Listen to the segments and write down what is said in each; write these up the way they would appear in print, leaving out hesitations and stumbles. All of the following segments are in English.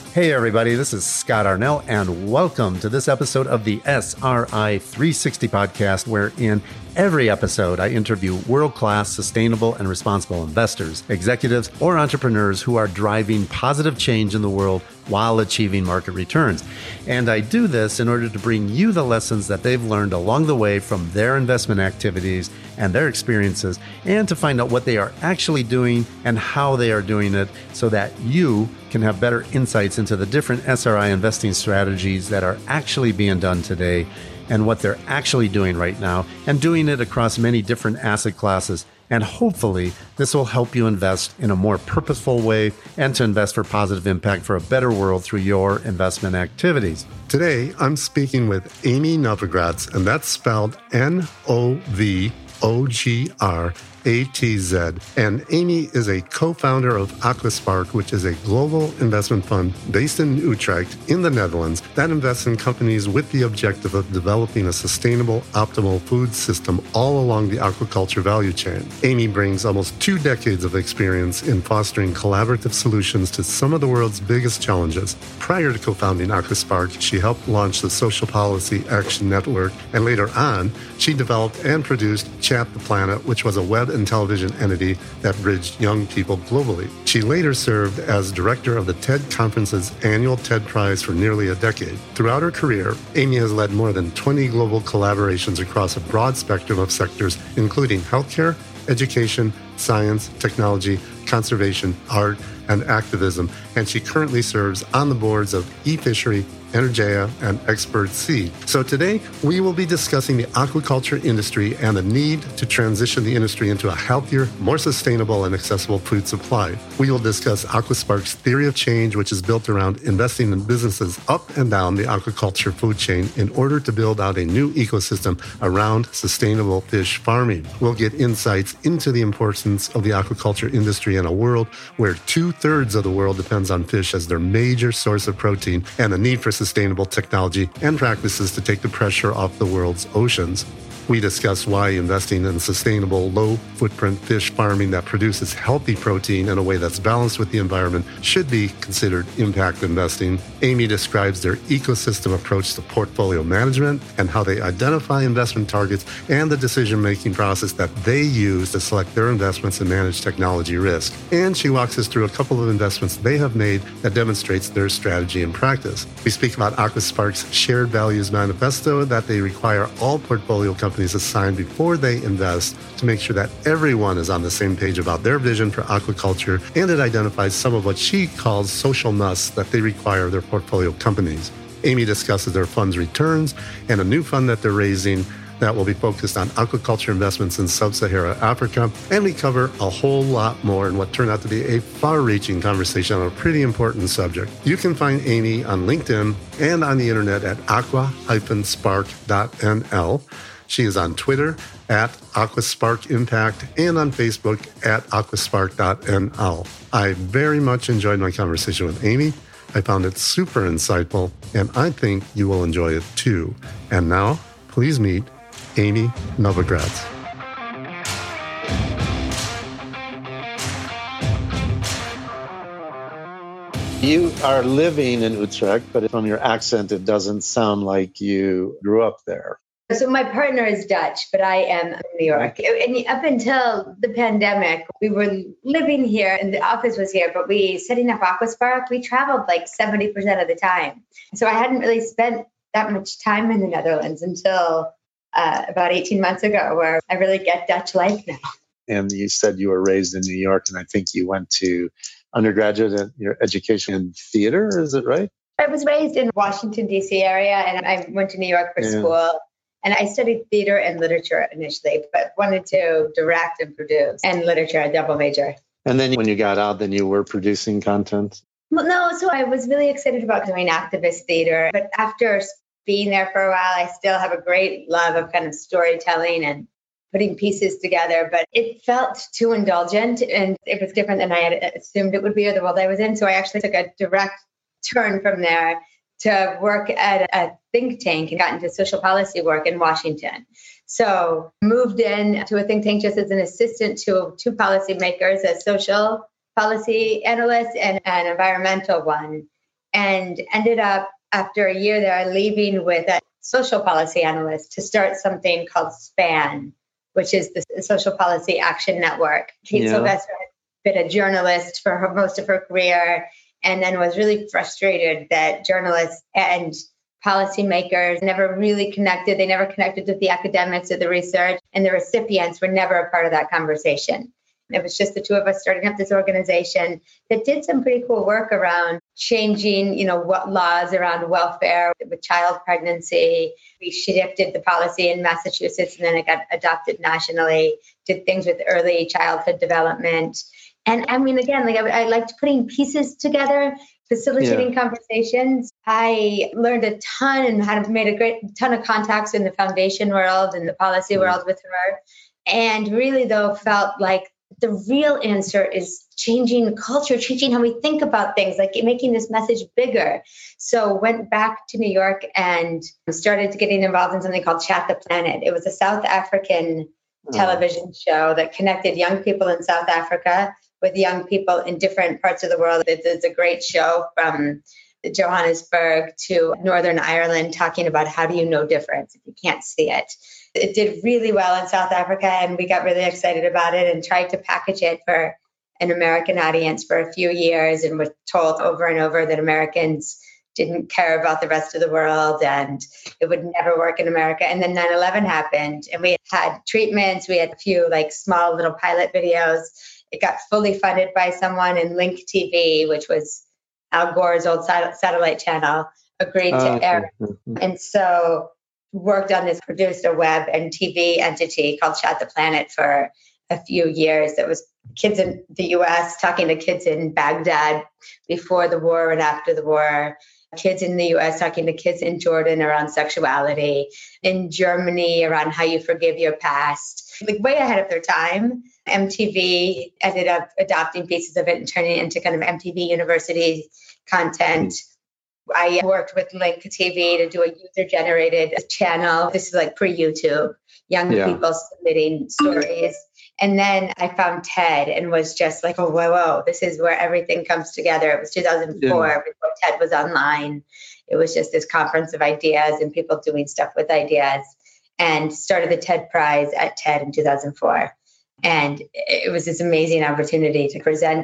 Hey everybody, this is Scott Arnell, and welcome to this episode of the SRI 360 podcast, where in every episode I interview world-class, sustainable, and responsible investors, executives, or entrepreneurs who are driving positive change in the world while achieving market returns. And I do this in order to bring you the lessons that they've learned along the way from their investment activities and their experiences, and to find out what they are actually doing and how they are doing it so that you can have better insights into the different SRI investing strategies that are actually being done today and what they're actually doing right now, and doing it across many different asset classes. And hopefully this will help you invest in a more purposeful way and to invest for positive impact for a better world through your investment activities. Today, I'm speaking with Amy Novogratz, and that's spelled Novogratz. And Amy is a co-founder of Aquaspark, which is a global investment fund based in Utrecht in the Netherlands that invests in companies with the objective of developing a sustainable, optimal food system all along the aquaculture value chain. Amy brings almost 2 decades of experience in fostering collaborative solutions to some of the world's biggest challenges. Prior to co-founding Aquaspark, she helped launch the Social Policy Action Network, and later on, she developed and produced Chat the Planet, which was a web and television entity that bridged young people globally. She later served as director of the TED Conference's annual TED Prize for nearly a decade. Throughout her career, Amy has led more than 20 global collaborations across a broad spectrum of sectors, including healthcare, education, science, technology, conservation, art, and activism, and she currently serves on the boards of eFishery, Energea, and Expert Sea. So today, we will be discussing the aquaculture industry and the need to transition the industry into a healthier, more sustainable, and accessible food supply. We will discuss Aquaspark's theory of change, which is built around investing in businesses up and down the aquaculture food chain in order to build out a new ecosystem around sustainable fish farming. We'll get insights into the importance of the aquaculture industry in a world where 2/3 of the world depends on fish as their major source of protein, and the need for sustainable technology and practices to take the pressure off the world's oceans. We discuss why investing in sustainable, low-footprint fish farming that produces healthy protein in a way that's balanced with the environment should be considered impact investing. Amy describes their ecosystem approach to portfolio management and how they identify investment targets and the decision-making process that they use to select their investments and manage technology risk. And she walks us through a couple of investments they have made that demonstrates their strategy and practice. We speak about Aquaspark's shared values manifesto that they require all portfolio companies assigned before they invest to make sure that everyone is on the same page about their vision for aquaculture, and it identifies some of what she calls social musts that they require of their portfolio companies. Amy discusses their fund's returns and a new fund that they're raising that will be focused on aquaculture investments in sub-Saharan Africa, and we cover a whole lot more in what turned out to be a far-reaching conversation on a pretty important subject. You can find Amy on LinkedIn and on the internet at aqua-spark.nl. She is on Twitter at Aquaspark Impact and on Facebook at aquaspark.nl. I very much enjoyed my conversation with Amy. I found it super insightful, and I think you will enjoy it too. And now, please meet Amy Novogratz. You are living in Utrecht, but from your accent, it doesn't sound like you grew up there. So my partner is Dutch, but I am in New York. And up until the pandemic, we were living here and the office was here, but setting up Aquaspark, we traveled like 70% of the time. So I hadn't really spent that much time in the Netherlands until about 18 months ago, where I really get Dutch life now. And you said you were raised in New York, and I think you went to undergraduate and your education in theater, is it right? I was raised in Washington, D.C. area, and I went to New York for school. And I studied theater and literature initially, but wanted to direct and produce, and literature, a double major. And then when you got out, then you were producing content? Well, no, so I was really excited about doing activist theater. But after being there for a while, I still have a great love of kind of storytelling and putting pieces together. But it felt too indulgent, and it was different than I had assumed it would be, or the world I was in. So I actually took a direct turn from there to work at a think tank and got into social policy work in Washington. So moved in to a think tank just as an assistant to two policymakers, a social policy analyst and an environmental one. and ended up after a year there leaving with a social policy analyst to start something called SPAN, which is the Social Policy Action Network. Kate Sylvester had been a journalist for most of her career and then was really frustrated that journalists and policymakers never really connected. They never connected with the academics or the research, and the recipients were never a part of that conversation. It was just the two of us starting up this organization that did some pretty cool work around changing, what laws around welfare with child pregnancy. We shifted the policy in Massachusetts and then it got adopted nationally, did things with early childhood development. And I mean, again, I liked putting pieces together, facilitating conversations. I learned a ton and had made a ton of contacts in the foundation world and the policy world with her. And really, though, felt like the real answer is changing culture, changing how we think about things, like making this message bigger. So went back to New York and started getting involved in something called Chat the Planet. It was a South African television show that connected young people in South Africa with young people in different parts of the world. It's a great show from Johannesburg to Northern Ireland, talking about how do you know difference if you can't see it. It did really well in South Africa, and we got really excited about it and tried to package it for an American audience for a few years, and were told over and over that Americans didn't care about the rest of the world and it would never work in America. And then 9/11 happened, and we had treatments. We had a few small little pilot videos. It got fully funded by someone, in Link TV, which was Al Gore's old satellite channel, agreed to air. And so worked on this, produced a web and TV entity called Chat the Planet for a few years. That was kids in the US talking to kids in Baghdad before the war and after the war, kids in the US talking to kids in Jordan around sexuality, in Germany around how you forgive your past, way ahead of their time. MTV ended up adopting pieces of it and turning it into kind of MTV University content. I worked with Link TV to do a user-generated channel. This is pre-YouTube, young people submitting stories. And then I found TED and was just like, oh, whoa, this is where everything comes together. It was 2004 before TED was online. It was just this conference of ideas and people doing stuff with ideas, and started the TED Prize at TED in 2004. And it was this amazing opportunity to present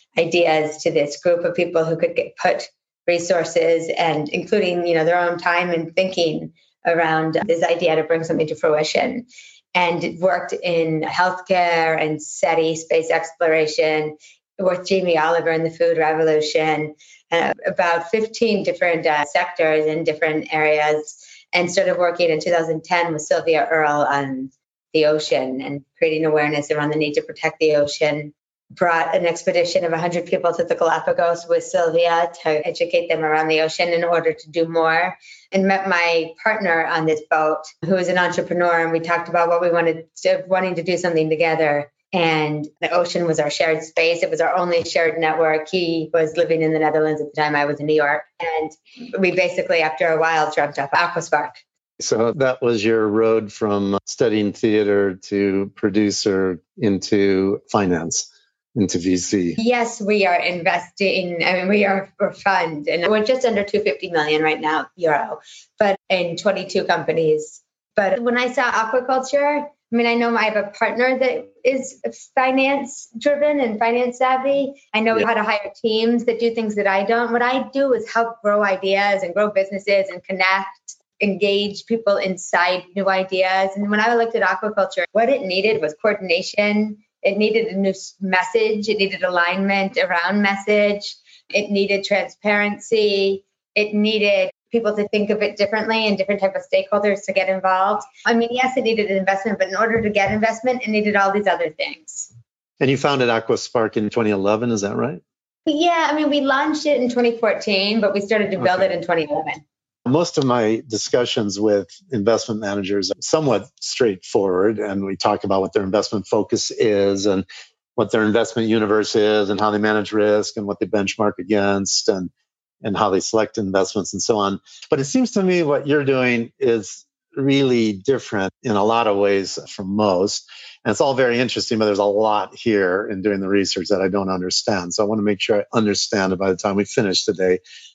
ideas to this group of people who could put resources and including, their own time and thinking around this idea to bring something to fruition. And it worked in healthcare and SETI, space exploration, with Jamie Oliver in the food revolution, about 15 different sectors in different areas, and started working in 2010 with Sylvia Earle on the ocean and creating awareness around the need to protect the ocean. Brought an expedition of 100 people to the Galapagos with Sylvia to educate them around the ocean in order to do more, and met my partner on this boat, who is an entrepreneur. And we talked about what we wanting to do something together. And the ocean was our shared space. It was our only shared network. He was living in the Netherlands at the time. I was in New York. And we basically, after a while, dreamt up Aquaspark. So that was your road from studying theater to producer into finance, into VC. Yes, we are investing. We are a fund, and we're just under 250 million right now, euro, but in 22 companies. But when I saw aquaculture, I know I have a partner that is finance driven and finance savvy. I know how to hire teams that do things that I don't. What I do is help grow ideas and grow businesses and connect, engage people inside new ideas. And when I looked at aquaculture, what it needed was coordination. It needed a new message. It needed alignment around message. It needed transparency. It needed people to think of it differently and different type of stakeholders to get involved. Yes, it needed an investment, but in order to get investment, it needed all these other things. And you founded Aquaspark in 2011, is that right? Yeah, we launched it in 2014, but we started to build it in 2011. Most of my discussions with investment managers are somewhat straightforward, and we talk about what their investment focus is and what their investment universe is and how they manage risk and what they benchmark against and how they select investments and so on. But it seems to me what you're doing is really different in a lot of ways from most. And it's all very interesting, but there's a lot here in doing the research that I don't understand. So I want to make sure I understand it by the time we finish today.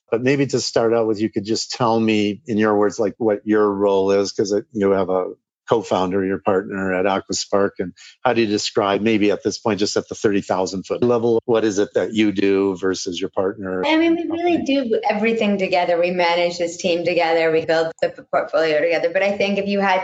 But maybe to start out with, you could just tell me in your words, like what your role is, because you have a co-founder, your partner at Aquaspark. And how do you describe, maybe at this point, just at the 30,000 foot level, what is it that you do versus your partner? I mean, we really do everything together. We manage this team together. We build the portfolio together. But I think if you had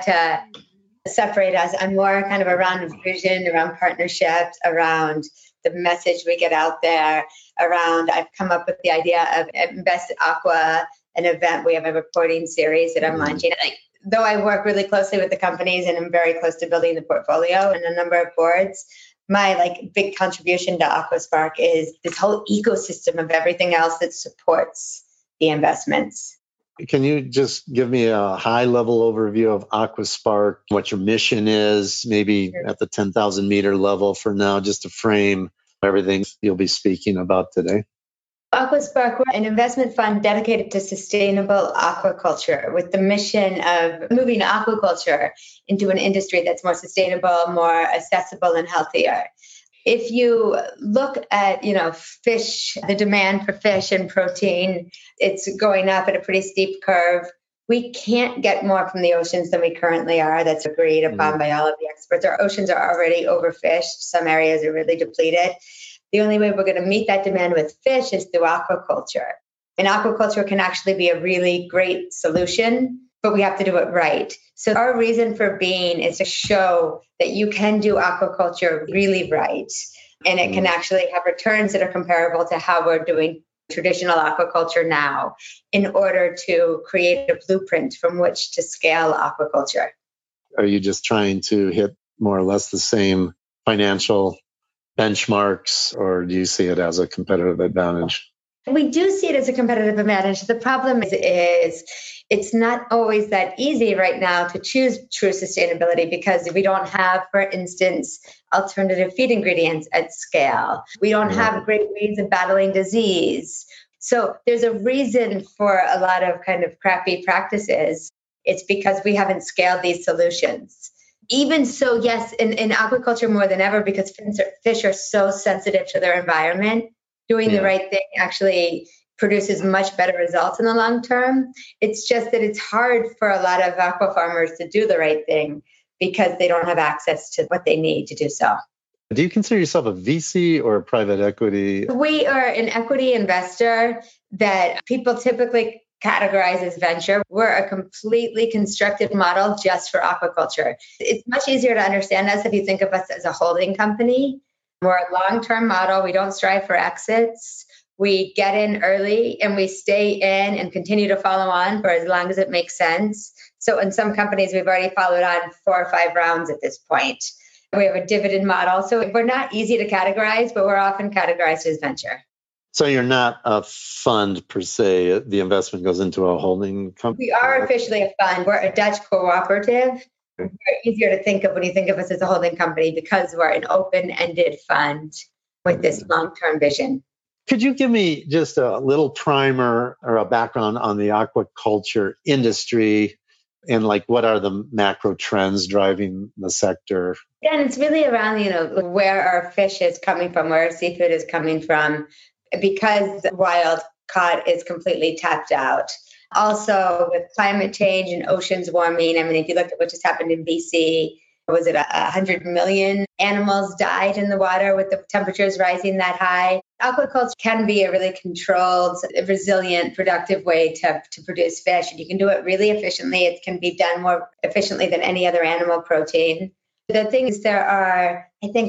to separate us, I'm more kind of around vision, around partnerships, around the message we get out there, around I've come up with the idea of Invest Aqua, an event. We have a reporting series that I'm launching. Though I work really closely with the companies and I'm very close to building the portfolio and a number of boards, my big contribution to Aquaspark is this whole ecosystem of everything else that supports the investments. Can you just give me a high level overview of Aquaspark, what your mission is, maybe at the 10,000 meter level for now, just to frame everything you'll be speaking about today? Aquaspark, we're an investment fund dedicated to sustainable aquaculture with the mission of moving aquaculture into an industry that's more sustainable, more accessible, and healthier. If you look at, fish, the demand for fish and protein, it's going up at a pretty steep curve. We can't get more from the oceans than we currently are. That's agreed upon by all of the experts. Our oceans are already overfished. Some areas are really depleted. The only way we're going to meet that demand with fish is through aquaculture. And aquaculture can actually be a really great solution, but we have to do it right. So our reason for being is to show that you can do aquaculture really right. And it can actually have returns that are comparable to how we're doing traditional aquaculture now in order to create a blueprint from which to scale aquaculture. Are you just trying to hit more or less the same financial benchmarks, or do you see it as a competitive advantage? We do see it as a competitive advantage. The problem is it's not always that easy right now to choose true sustainability because we don't have, for instance, alternative feed ingredients at scale. We don't have great ways of battling disease. So there's a reason for a lot of kind of crappy practices. It's because we haven't scaled these solutions. Even so, yes, in aquaculture more than ever, because fish are so sensitive to their environment, doing the right thing actually produces much better results in the long term. It's just that it's hard for a lot of aqua farmers to do the right thing because they don't have access to what they need to do so. Do you consider yourself a VC or a private equity? We are an equity investor that people typically categorize as venture. We're a completely constructed model just for aquaculture. It's much easier to understand us if you think of us as a holding company. We're a long-term model. We don't strive for exits. We get in early and we stay in and continue to follow on for as long as it makes sense. So in some companies, we've already followed on 4 or 5 rounds at this point. We have a dividend model. So we're not easy to categorize, but we're often categorized as venture. So you're not a fund per se. The investment goes into a holding company? We are officially a fund. We're a Dutch cooperative. It's very easier to think of when you think of us as a holding company because we're an open-ended fund with this long-term vision. Could you give me just a little primer or a background on the aquaculture industry and what are the macro trends driving the sector? And it's really around, where our fish is coming from, where our seafood is coming from, because wild caught is completely tapped out. Also, with climate change and oceans warming, if you look at what just happened in BC, was it 100 million animals died in the water with the temperatures rising that high? Aquaculture can be a really controlled, resilient, productive way to produce fish. And you can do it really efficiently. It can be done more efficiently than any other animal protein. The thing is, there are,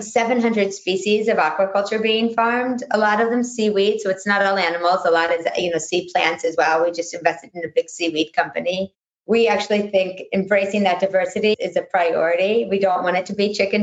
700 species of aquaculture being farmed. A lot of them seaweed, so it's not all animals. A lot is, sea plants as well. We just invested in a big seaweed company. We actually think embracing that diversity is a priority. We don't want it to be chicken.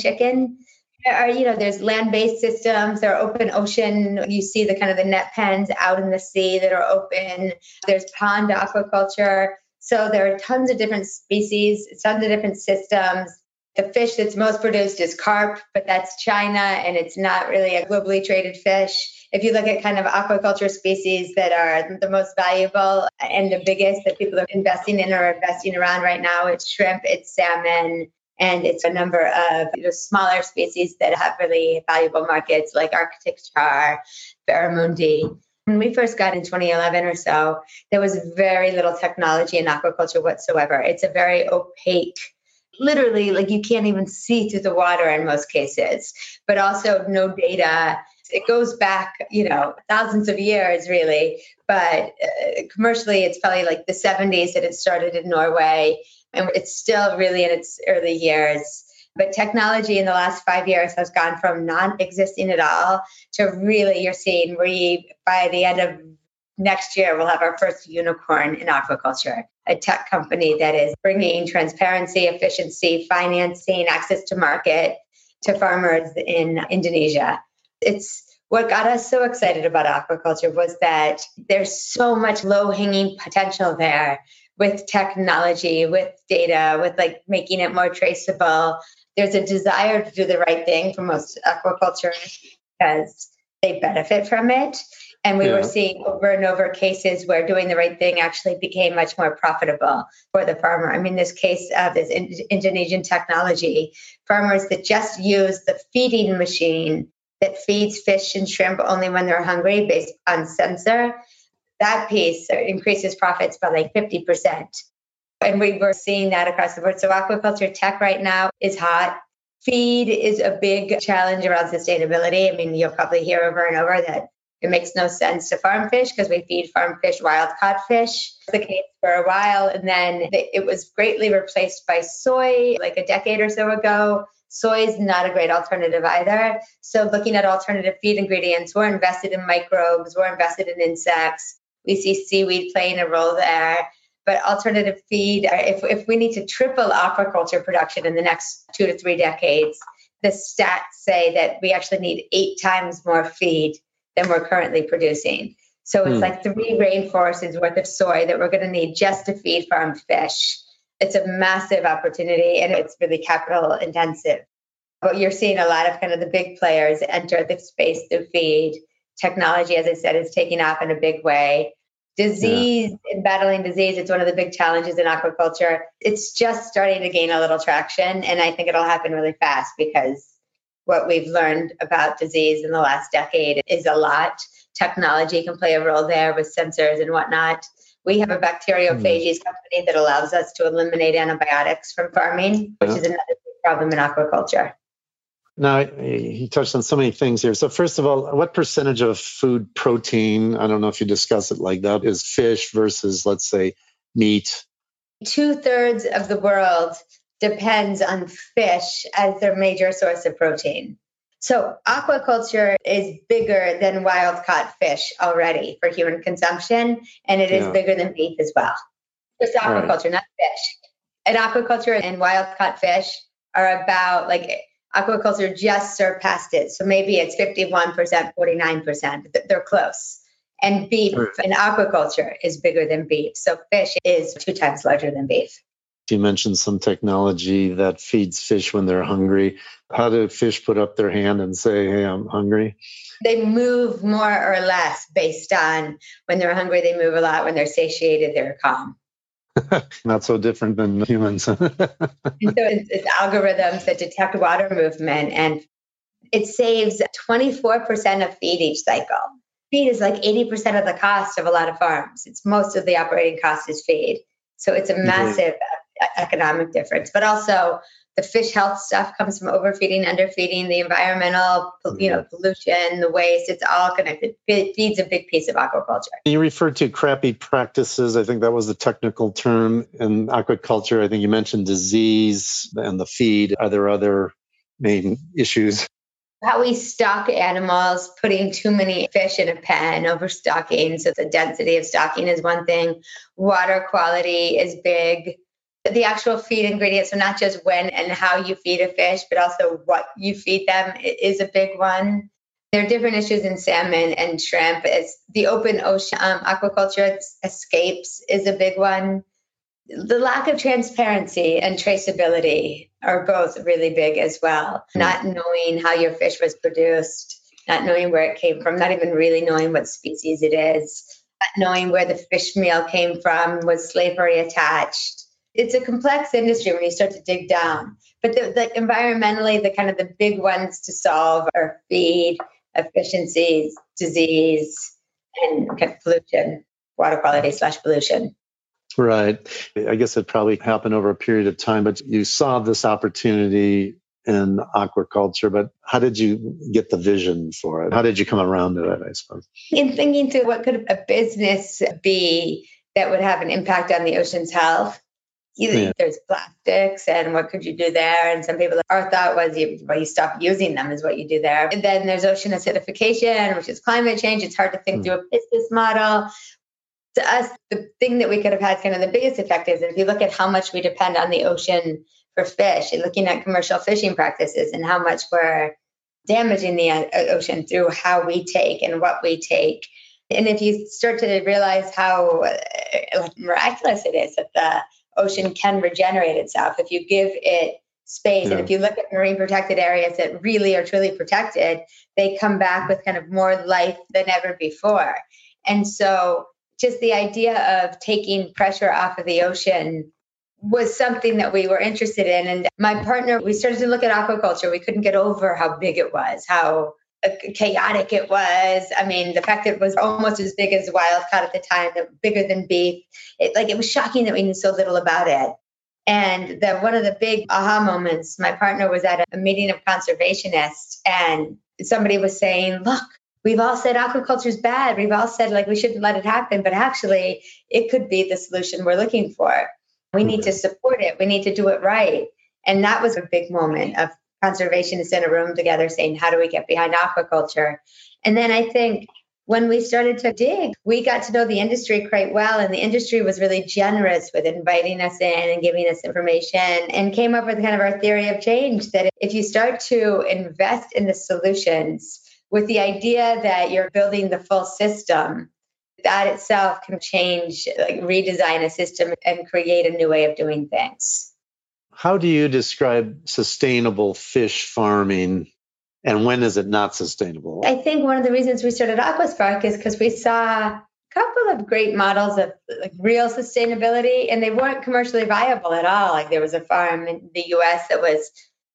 There are, there's land-based systems. There are open ocean. You see the kind of the net pens out in the sea that are open. There's pond aquaculture. So there are tons of different species, tons of different systems. The fish that's most produced is carp, but that's China, and it's not really a globally traded fish. If you look at kind of aquaculture species that are the most valuable and the biggest that people are investing in or investing around right now, it's shrimp, it's salmon, and it's a number of smaller species that have really valuable markets like Arctic char, barramundi. When we first got in 2011 or so, there was very little technology in aquaculture whatsoever. It's a very opaque, literally, like you can't even see through the water in most cases, but also no data. It goes back, thousands of years, really. But commercially, it's probably like the 70s that it started in Norway, and it's still really in its early years. But technology in the last 5 years has gone from non-existing at all to really, you're seeing by the end of next year, we'll have our first unicorn in aquaculture, a tech company that is bringing transparency, efficiency, financing, access to market to farmers in Indonesia. It's what got us so excited about aquaculture was that there's so much low-hanging potential there with technology, with data, with like making it more traceable. There's a desire to do the right thing for most aquaculturists because they benefit from it. And we were seeing over and over cases where doing the right thing actually became much more profitable for the farmer. I mean, this case of this Indonesian technology, farmers that just use the feeding machine that feeds fish and shrimp only when they're hungry based on sensor, that piece increases profits by like 50%. And we were seeing that across the board. So aquaculture tech right now is hot. Feed is a big challenge around sustainability. I mean, you'll probably hear over and over that it makes no sense to farm fish because we feed farm fish wild caught fish. It was the case for a while. And then it was greatly replaced by soy like a decade or so ago. Soy is not a great alternative either. So looking at alternative feed ingredients, we're invested in microbes, we're invested in insects. We see seaweed playing a role there. But alternative feed, if we need to triple aquaculture production in the next 2 to 3 decades, the stats say that we actually need 8 times more feed than we're currently producing. So it's like 3 rainforests worth of soy that we're going to need just to feed farmed fish. It's a massive opportunity and it's really capital intensive. But you're seeing a lot of kind of the big players enter the space through feed. Technology, as I said, is taking off in a big way. Disease, in battling disease, it's one of the big challenges in aquaculture. It's just starting to gain a little traction. And I think it'll happen really fast because what we've learned about disease in the last decade is a lot. Technology can play a role there with sensors and whatnot. We have a bacteriophages company that allows us to eliminate antibiotics from farming, which is another big problem in aquaculture. Now, he touched on so many things here. So first of all, what percentage of food protein, I don't know if you discuss it like that, is fish versus, let's say, meat? 2/3 of the world depends on fish as their major source of protein. So aquaculture is bigger than wild-caught fish already for human consumption, and it is bigger than beef as well. Just aquaculture, not fish. And aquaculture and wild-caught fish are about aquaculture just surpassed it. So maybe it's 51%, 49%. They're close. And beef in aquaculture is bigger than beef. So fish is 2 times larger than beef. You mentioned some technology that feeds fish when they're hungry. How do fish put up their hand and say, hey, I'm hungry? They move more or less based on when they're hungry, they move a lot. When they're satiated, they're calm. Not so different than humans. And so it's algorithms that detect water movement, and it saves 24% of feed each cycle. Feed is like 80% of the cost of a lot of farms. It's most of the operating cost is feed. So it's a massive economic difference. But also the fish health stuff comes from overfeeding, underfeeding, the environmental, pollution, the waste. It's all connected. Feed's a big piece of aquaculture. You referred to crappy practices. I think that was the technical term in aquaculture. I think you mentioned disease and the feed. Are there other main issues? How we stock animals, putting too many fish in a pen, overstocking. So the density of stocking is one thing. Water quality is big. The actual feed ingredients, so not just when and how you feed a fish, but also what you feed them is a big one. There are different issues in salmon and shrimp. It's the open ocean aquaculture escapes is a big one. The lack of transparency and traceability are both really big as well. Not knowing how your fish was produced, not knowing where it came from, not even really knowing what species it is, not knowing where the fish meal came from, was slavery attached. It's a complex industry when you start to dig down. But the environmentally, the kind of the big ones to solve are feed, efficiencies, disease, and kind of pollution, water quality / pollution. Right. I guess it probably happened over a period of time, but you saw this opportunity in aquaculture, but how did you get the vision for it? How did you come around to it, I suppose? In thinking through what could a business be that would have an impact on the ocean's health, there's plastics and what could you do there? And some people, our thought was you stop using them is what you do there. And then there's ocean acidification, which is climate change. It's hard to think through a business model. To us, the thing that we could have had kind of the biggest effect is if you look at how much we depend on the ocean for fish and looking at commercial fishing practices and how much we're damaging the ocean through how we take and what we take. And if you start to realize how miraculous it is that the ocean can regenerate itself, if you give it space, and if you look at marine protected areas that really are truly protected, they come back with kind of more life than ever before. And so just the idea of taking pressure off of the ocean was something that we were interested in. And my partner, we started to look at aquaculture. We couldn't get over how big it was, how chaotic it was. I mean, the fact that it was almost as big as wild caught at the time, bigger than beef. It was shocking that we knew so little about it. And one of the big aha moments, my partner was at a meeting of conservationists, and somebody was saying, look, we've all said aquaculture is bad. We've all said we shouldn't let it happen, but actually it could be the solution we're looking for. We need to support it. We need to do it right. And that was a big moment of conservationists in a room together saying, how do we get behind aquaculture? And then I think when we started to dig, we got to know the industry quite well. And the industry was really generous with inviting us in and giving us information, and came up with kind of our theory of change that if you start to invest in the solutions with the idea that you're building the full system, that itself can change, redesign a system and create a new way of doing things. How do you describe sustainable fish farming, and when is it not sustainable? I think one of the reasons we started Aquaspark is because we saw a couple of great models of real sustainability, and they weren't commercially viable at all. There was a farm in the US that was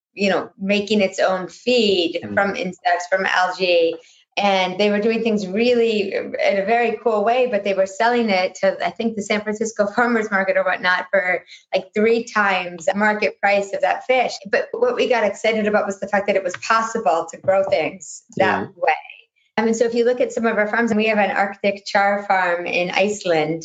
making its own feed from insects, from algae. And they were doing things really in a very cool way, but they were selling it to, I think, the San Francisco farmers market or whatnot for 3 times the market price of that fish. But what we got excited about was the fact that it was possible to grow things that way. I mean, so if you look at some of our farms, and we have an Arctic char farm in Iceland.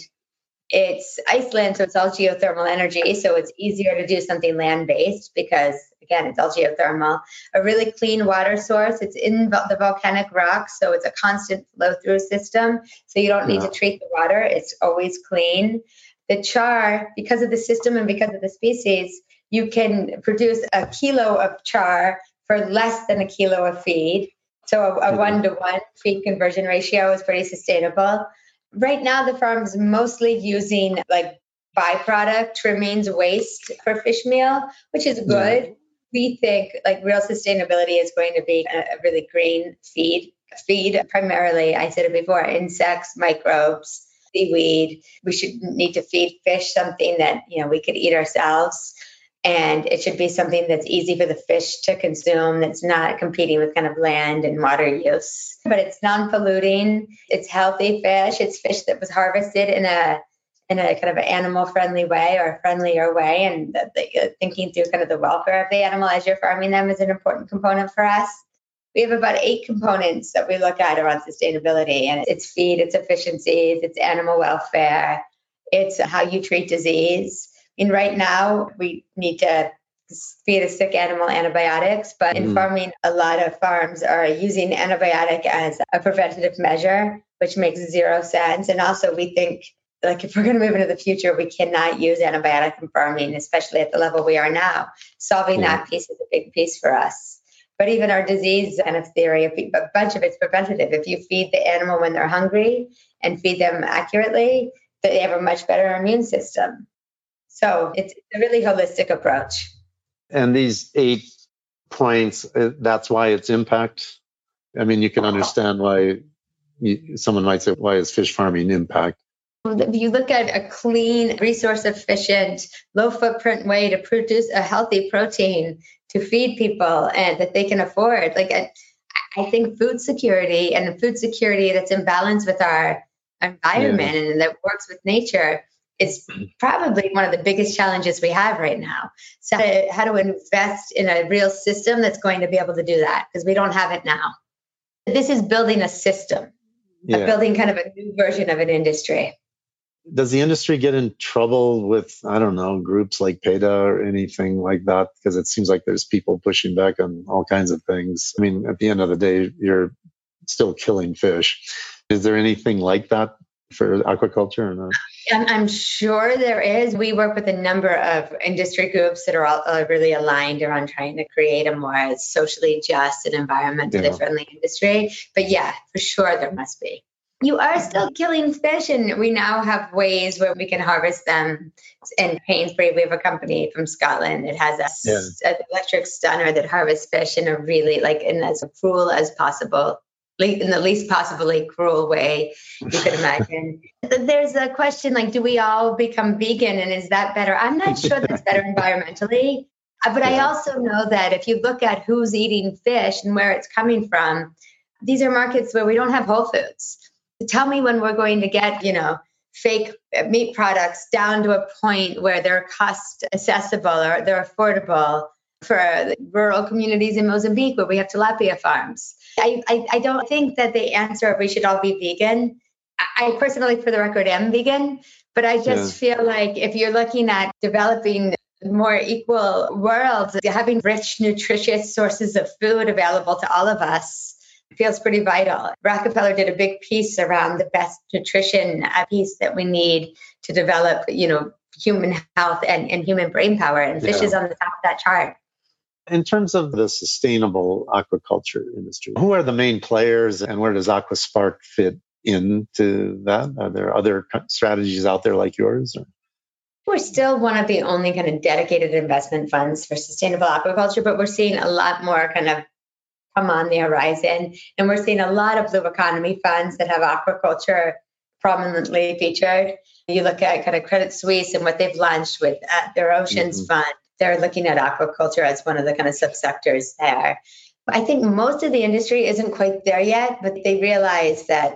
It's Iceland, so it's all geothermal energy. So it's easier to do something land-based because, again, it's all geothermal. A really clean water source. It's in the volcanic rock, so it's a constant flow-through system. So you don't need to treat the water. It's always clean. The char, because of the system and because of the species, you can produce a kilo of char for less than a kilo of feed. So a 1-to-1 feed conversion ratio is pretty sustainable. Right now, the farm is mostly using byproduct trimmings, waste for fish meal, which is good. Yeah. We think real sustainability is going to be a really green feed. Feed primarily, I said it before, insects, microbes, seaweed. We should need to feed fish something that we could eat ourselves. And it should be something that's easy for the fish to consume, that's not competing with kind of land and water use. But it's non-polluting, it's healthy fish, it's fish that was harvested in a kind of an animal-friendly way or a friendlier way. And thinking through kind of the welfare of the animal as you're farming them is an important component for us. We have about 8 components that we look at around sustainability. And it's feed, it's efficiencies, it's animal welfare, it's how you treat disease. And right now, we need to feed a sick animal antibiotics, but in farming, a lot of farms are using antibiotic as a preventative measure, which makes 0 sense. And also, we think, if we're going to move into the future, we cannot use antibiotic in farming, especially at the level we are now. Solving that piece is a big piece for us. But even our disease kind of theory, a bunch of it's preventative. If you feed the animal when they're hungry and feed them accurately, they have a much better immune system. So it's a really holistic approach. And these 8 points, that's why it's impact. I mean, you can understand why someone might say, why is fish farming impact? If you look at a clean, resource efficient, low footprint way to produce a healthy protein to feed people and that they can afford, I think food security and food security that's in balance with our environment and that works with nature is probably one of the biggest challenges we have right now. So how to invest in a real system that's going to be able to do that, because we don't have it now. This is building a system, building kind of a new version of an industry. Does the industry get in trouble with, I don't know, groups like PETA or anything like that? Because it seems like there's people pushing back on all kinds of things. I mean, at the end of the day, you're still killing fish. Is there anything like that for aquaculture or not? I'm sure there is. We work with a number of industry groups that are all really aligned around trying to create a more socially just and environmentally friendly industry. But yeah, for sure there must be. You are still killing fish, and we now have ways where we can harvest them. In Painsbury, we have a company from Scotland that has an electric stunner that harvests fish in a really, in as cruel as possible, in the least possibly cruel way you could imagine. There's a question do we all become vegan, and is that better? I'm not sure that's better environmentally, but I also know that if you look at who's eating fish and where it's coming from, these are markets where we don't have Whole Foods. Tell me when we're going to get, fake meat products down to a point where they're cost accessible or they're affordable for rural communities in Mozambique where we have tilapia farms. I don't think that the answer we should all be vegan. I personally, for the record, am vegan, but I just feel like if you're looking at developing more equal worlds, having rich, nutritious sources of food available to all of us feels pretty vital. Rockefeller did a big piece around the best nutrition piece that we need to develop, human health and human brain power. And fish is on the top of that chart. In terms of the sustainable aquaculture industry, who are the main players and where does AquaSpark fit into that? Are there other strategies out there like yours? Or? We're still one of the only kind of dedicated investment funds for sustainable aquaculture, but we're seeing a lot more kind of come on the horizon. And we're seeing a lot of blue economy funds that have aquaculture prominently featured. You look at kind of Credit Suisse and what they've launched with their Oceans Fund. They're looking at aquaculture as one of the kind of subsectors there. I think most of the industry isn't quite there yet, but they realize that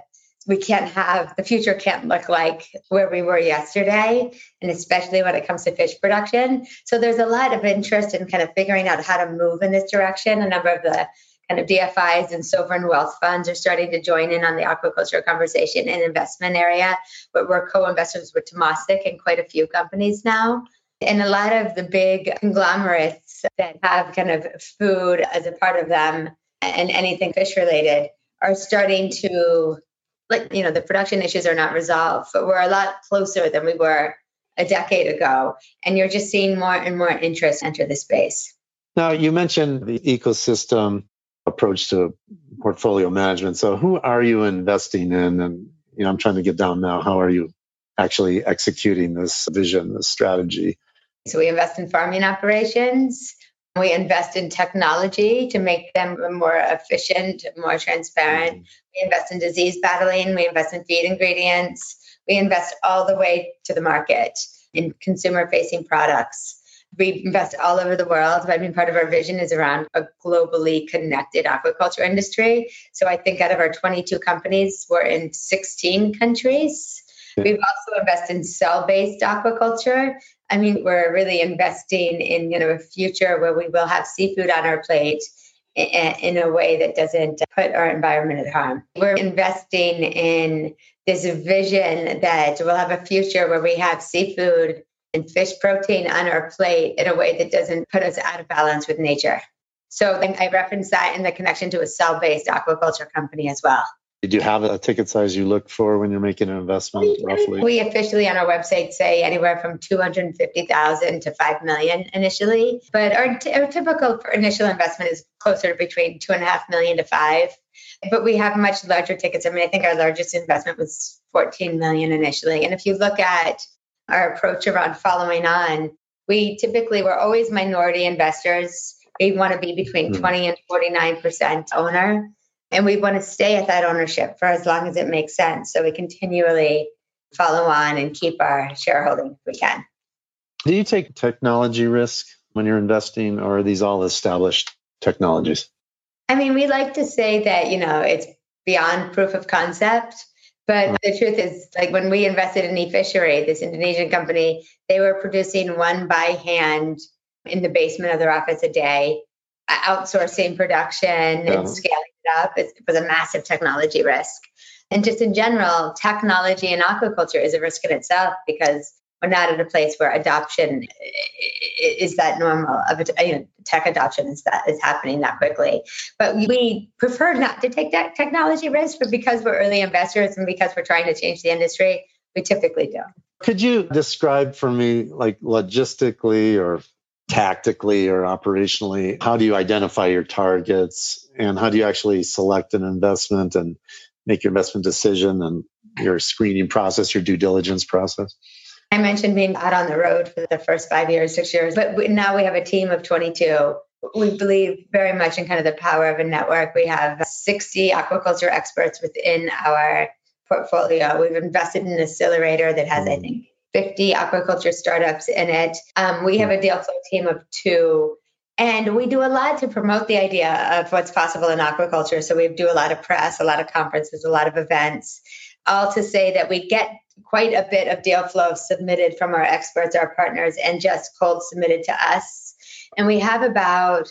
the future can't look like where we were yesterday, and especially when it comes to fish production. So there's a lot of interest in kind of figuring out how to move in this direction. A number of the kind of DFIs and sovereign wealth funds are starting to join in on the aquaculture conversation and investment area, but we're co-investors with Temasek in quite a few companies now. And a lot of the big conglomerates that have kind of food as a part of them and anything fish related are starting to, the production issues are not resolved, but we're a lot closer than we were a decade ago. And you're just seeing more and more interest enter the space. Now, you mentioned the ecosystem approach to portfolio management. So who are you investing in? And, I'm trying to get down now. How are you actually executing this vision, this strategy? So we invest in farming operations. We invest in technology to make them more efficient, more transparent. We invest in disease battling. We invest in feed ingredients. We invest all the way to the market in consumer-facing products. We invest all over the world. I mean, part of our vision is around a globally connected aquaculture industry. So I think out of our 22 companies, we're in 16 countries. We've also invested in cell-based aquaculture. I mean, we're really investing in a future where we will have seafood on our plate in a way that doesn't put our environment at harm. We're investing in this vision that we'll have a future where we have seafood and fish protein on our plate in a way that doesn't put us out of balance with nature. So I reference that in the connection to a cell-based aquaculture company as well. Do you have a ticket size you look for when you're making an investment, roughly? We officially on our website say anywhere from $250,000 to $5 million initially, but our typical initial investment is closer to between $2.5 million to $5 million. But we have much larger tickets. I mean, I think our largest investment was $14 million initially. And if you look at our approach around following on, we're always minority investors. We want to be between 20 and 49% owner. And we want to stay at that ownership for as long as it makes sense. So we continually follow on and keep our shareholding if we can. Do you take technology risk when you're investing, or are these all established technologies? I mean, we like to say that, it's beyond proof of concept. But the truth is, like when we invested in eFishery, this Indonesian company, they were producing one by hand in the basement of their office a day, outsourcing production and scaling it up. It was a massive technology risk. And just in general, technology in aquaculture is a risk in itself because we're not at a place where adoption is that normal. Tech adoption is happening that quickly. But we prefer not to take that technology risk, but because we're early investors and because we're trying to change the industry, we typically do. Could you describe for me, like logistically or tactically or operationally, how do you identify your targets and how do you actually select an investment and make your investment decision and your screening process, your due diligence process? I mentioned being out on the road for the first 5 years, 6 years, but now we have a team of 22. We believe very much in kind of the power of a network. We have 60 aquaculture experts within our portfolio. We've invested in an accelerator that has, I think, 50 aquaculture startups in it. We have a deal flow team of 2. And we do a lot to promote the idea of what's possible in aquaculture. So we do a lot of press, a lot of conferences, a lot of events, all to say that we get quite a bit of deal flow submitted from our experts, our partners, and just cold submitted to us. And we have about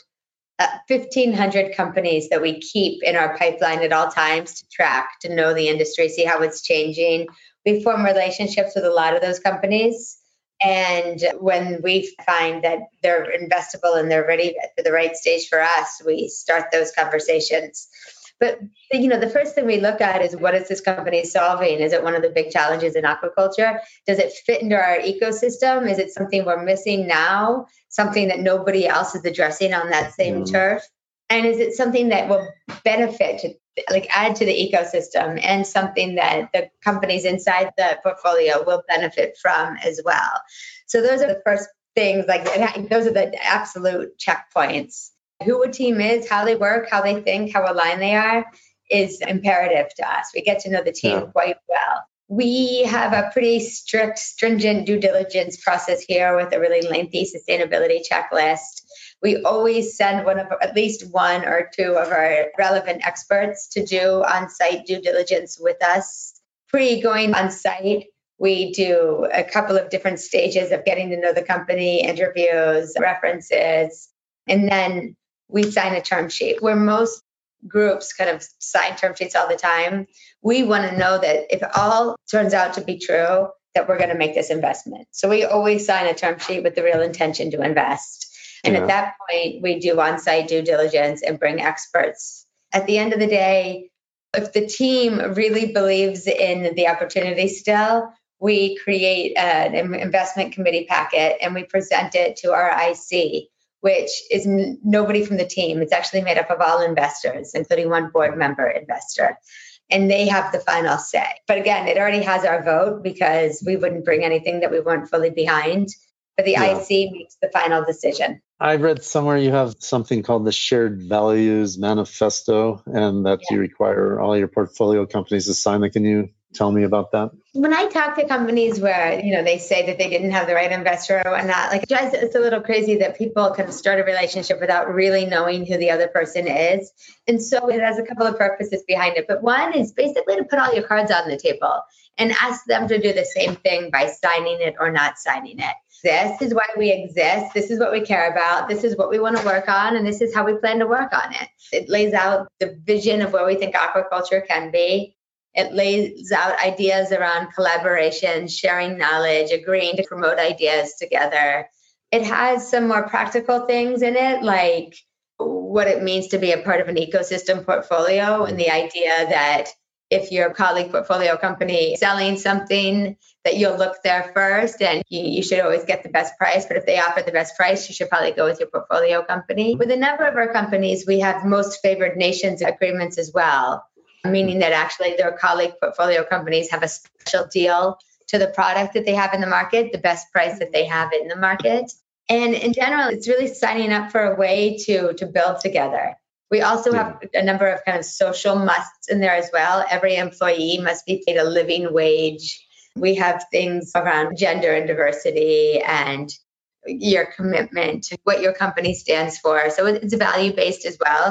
1,500 companies that we keep in our pipeline at all times to track, to know the industry, see how it's changing. We form relationships with a lot of those companies. And when we find that they're investable and they're ready for the right stage for us, we start those conversations. But, the first thing we look at is what is this company solving? Is it one of the big challenges in aquaculture? Does it fit into our ecosystem? Is it something we're missing now? Something that nobody else is addressing on that same turf? And is it something that will benefit, add to the ecosystem and something that the companies inside the portfolio will benefit from as well? So those are the first things, those are the absolute checkpoints. Who a team is, how they work, how they think, how aligned they are is imperative to us. We get to know the team quite well. We have a pretty stringent due diligence process here with a really lengthy sustainability checklist. We always send at least one or two of our relevant experts to do on-site due diligence with us. Pre-going on-site, we do a couple of different stages of getting to know the company, interviews, references, and then we sign a term sheet. Where most groups kind of sign term sheets all the time, we want to know that if all turns out to be true, that we're going to make this investment. So we always sign a term sheet with the real intention to invest. And at that point, we do on-site due diligence and bring experts. At the end of the day, if the team really believes in the opportunity still, we create an investment committee packet and we present it to our IC, which is nobody from the team. It's actually made up of all investors, including one board member investor. And they have the final say. But again, it already has our vote because we wouldn't bring anything that we weren't fully behind. But the IC makes the final decision. I read somewhere you have something called the Shared Values Manifesto, and that you require all your portfolio companies to sign it. Can you tell me about that? When I talk to companies where, they say that they didn't have the right investor or whatnot, it's a little crazy that people kind of start a relationship without really knowing who the other person is. And so it has a couple of purposes behind it. But one is basically to put all your cards on the table and ask them to do the same thing by signing it or not signing it. This is why we exist. This is what we care about. This is what we want to work on. And this is how we plan to work on it. It lays out the vision of where we think aquaculture can be. It lays out ideas around collaboration, sharing knowledge, agreeing to promote ideas together. It has some more practical things in it, like what it means to be a part of an ecosystem portfolio and the idea that if your colleague portfolio company is selling something, that you'll look there first and you should always get the best price. But if they offer the best price, you should probably go with your portfolio company. With a number of our companies, we have most favored nations agreements as well, meaning that actually their colleague portfolio companies have a special deal to the product that they have in the market, the best price that they have in the market. And in general, it's really signing up for a way to build together. We also have a number of kind of social musts in there as well. Every employee must be paid a living wage. We have things around gender and diversity and your commitment to what your company stands for. So it's value-based as well.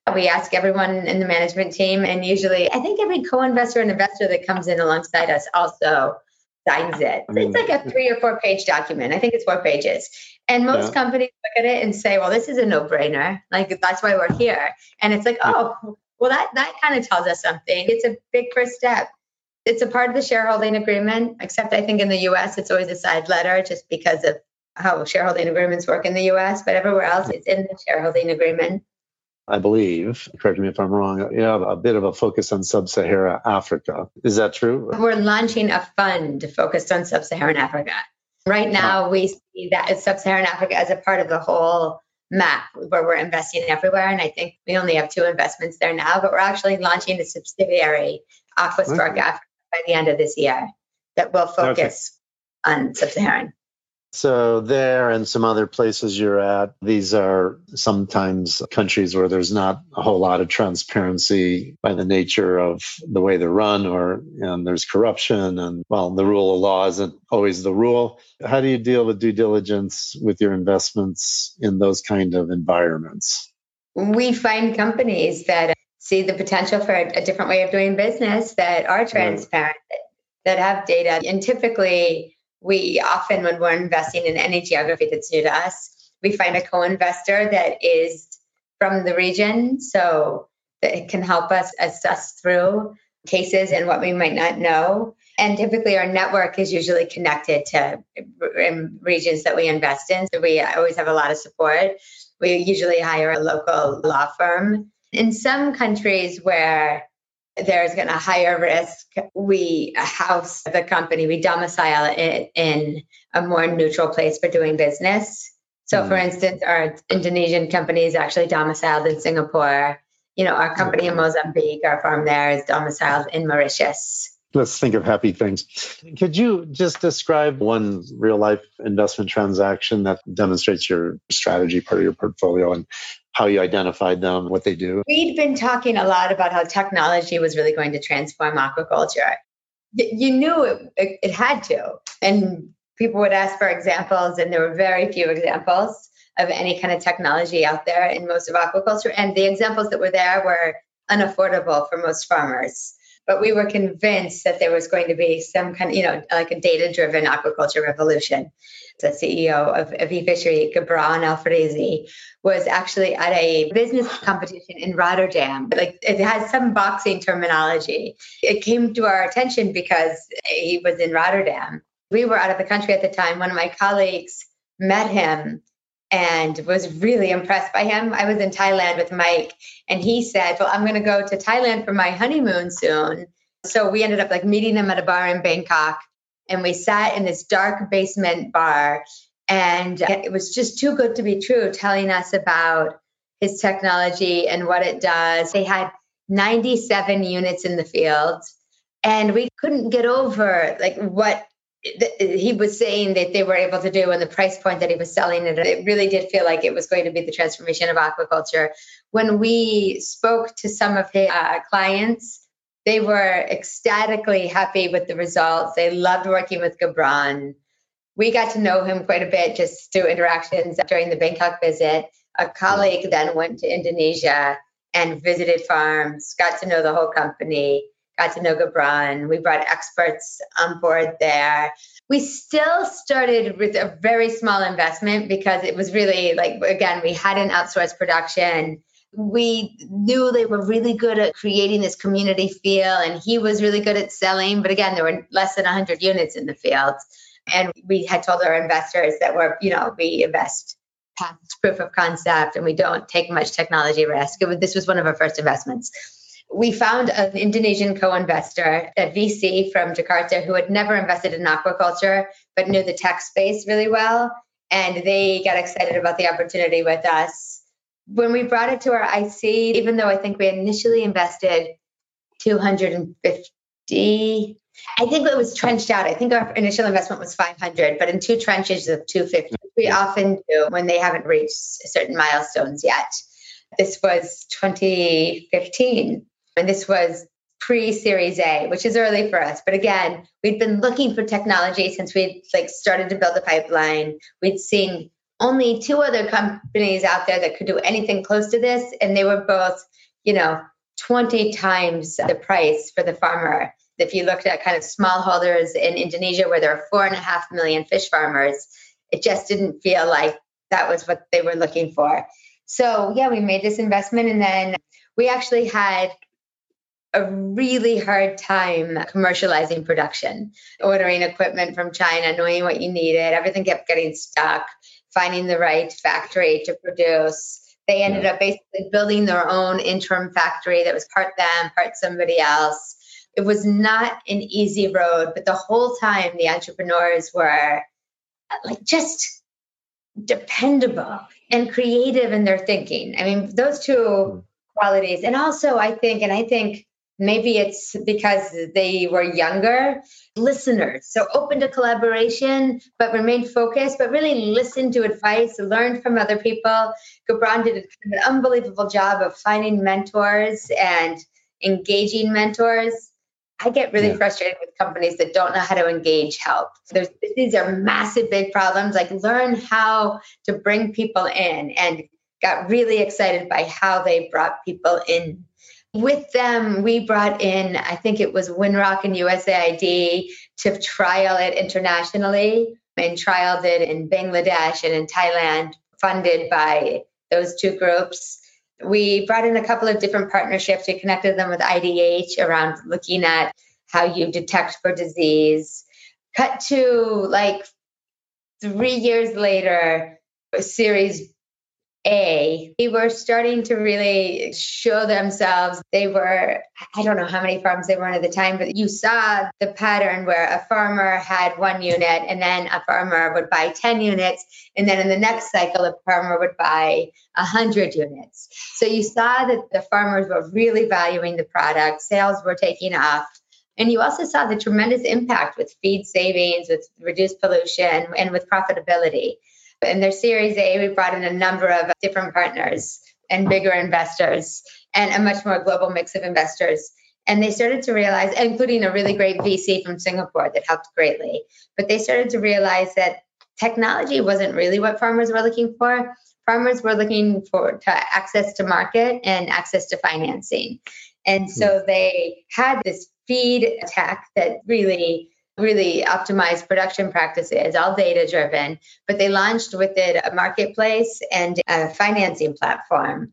We ask everyone in the management team, and usually I think every co-investor and investor that comes in alongside us also signs it. It's like a 3 or 4 page document. I think it's 4 pages. And most companies look at it and say, well, this is a no-brainer. Like, that's why we're here. And it's like, oh, well, that kind of tells us something. It's a big first step. It's a part of the shareholding agreement, except I think in the US, it's always a side letter just because of how shareholding agreements work in the US. But everywhere else, it's in the shareholding agreement. I believe, correct me if I'm wrong, you have a bit of a focus on sub-Saharan Africa. Is that true? We're launching a fund focused on sub-Saharan Africa. Right now, we see that as sub-Saharan Africa as a part of the whole map where we're investing everywhere. And I think we only have 2 investments there now, but we're actually launching a subsidiary, Aquaspark Africa, by the end of this year that will focus on sub-Saharan. So there and some other places you're at, these are sometimes countries where there's not a whole lot of transparency by the nature of the way they're run, and there's corruption, and well, the rule of law isn't always the rule. How do you deal with due diligence with your investments in those kind of environments? We find companies that see the potential for a different way of doing business, that are transparent, that have data, and typically we often, when we're investing in any geography that's new to us, we find a co-investor that is from the region, so that it can help us assess through cases and what we might not know. And typically our network is usually connected to regions that we invest in. So we always have a lot of support. We usually hire a local law firm. In some countries where there's going to higher risk, we house the company, we domicile it in a more neutral place for doing business. So for instance, our Indonesian company is actually domiciled in Singapore. Our company in Mozambique, our firm there is domiciled in Mauritius. Let's think of happy things. Could you just describe one real life investment transaction that demonstrates your strategy, part of your portfolio, and how you identified them, what they do? We'd been talking a lot about how technology was really going to transform aquaculture. You knew it had to. And people would ask for examples, and there were very few examples of any kind of technology out there in most of aquaculture. And the examples that were there were unaffordable for most farmers. But we were convinced that there was going to be some kind of, like a data-driven aquaculture revolution. The CEO of eFishery, Gibran Alfarizi, was actually at a business competition in Rotterdam. Like, it has some boxing terminology. It came to our attention because he was in Rotterdam. We were out of the country at the time. One of my colleagues met him and was really impressed by him. I was in Thailand with Mike, and he said, well, I'm going to go to Thailand for my honeymoon soon. So we ended up meeting him at a bar in Bangkok, and we sat in this dark basement bar, and it was just too good to be true, telling us about his technology and what it does. They had 97 units in the field, and we couldn't get over what he was saying that they were able to do and the price point that he was selling it. It really did feel like it was going to be the transformation of aquaculture. When we spoke to some of his clients, they were ecstatically happy with the results. They loved working with Gibran. We got to know him quite a bit just through interactions during the Bangkok visit. A colleague then went to Indonesia and visited farms, got to know the whole company, got to know Gibran. We brought experts on board there. We still started with a very small investment because it was really again, we hadn't outsourced production. We knew they were really good at creating this community feel, and he was really good at selling. But again, there were less than 100 units in the field. And we had told our investors that we invest past proof of concept and we don't take much technology risk. This was one of our first investments. We found an Indonesian co-investor, a VC from Jakarta, who had never invested in aquaculture, but knew the tech space really well. And they got excited about the opportunity with us. When we brought it to our IC, even though I think we initially invested 250, I think it was trenched out. I think our initial investment was 500, but in 2 trenches of 250, we often do when they haven't reached certain milestones yet. This was 2015. And this was pre-Series A, which is early for us. But again, we'd been looking for technology since we'd started to build the pipeline. We'd seen only 2 other companies out there that could do anything close to this. And they were both, 20 times the price for the farmer. If you looked at kind of smallholders in Indonesia, where there are 4.5 million fish farmers, it just didn't feel like that was what they were looking for. So yeah, we made this investment, and then we actually had a really hard time commercializing production, ordering equipment from China, knowing what you needed. Everything kept getting stuck, finding the right factory to produce. They ended up basically building their own interim factory that was part them, part somebody else. It was not an easy road, but the whole time the entrepreneurs were like just dependable and creative in their thinking. I mean, those two qualities. And also, I think maybe it's because they were younger listeners, so open to collaboration, but remained focused, but really listened to advice, learned from other people. Gibran did an unbelievable job of finding mentors and engaging mentors. I get really frustrated with companies that don't know how to engage help. These are massive, big problems. Like, learn how to bring people in, and got really excited by how they brought people in. With them, we brought in, I think it was Winrock and USAID to trial it internationally, and trialed it in Bangladesh and in Thailand, funded by those two groups. We brought in a couple of different partnerships. We connected them with IDH around looking at how you detect for disease. Cut to like 3 years later, Series A, they were starting to really show themselves. They were, I don't know how many farms they were at the time, but you saw the pattern where a farmer had 1 unit, and then a farmer would buy 10 units. And then in the next cycle, a farmer would buy 100 units. So you saw that the farmers were really valuing the product. Sales were taking off. And you also saw the tremendous impact with feed savings, with reduced pollution, and with profitability. In their Series A, we brought in a number of different partners and bigger investors, and a much more global mix of investors. And they started to realize, including a really great VC from Singapore that helped greatly, but they started to realize that technology wasn't really what farmers were looking for. Farmers were looking for access to market and access to financing. And so they had this feed tech that really optimized production practices, all data driven, but they launched with it a marketplace and a financing platform.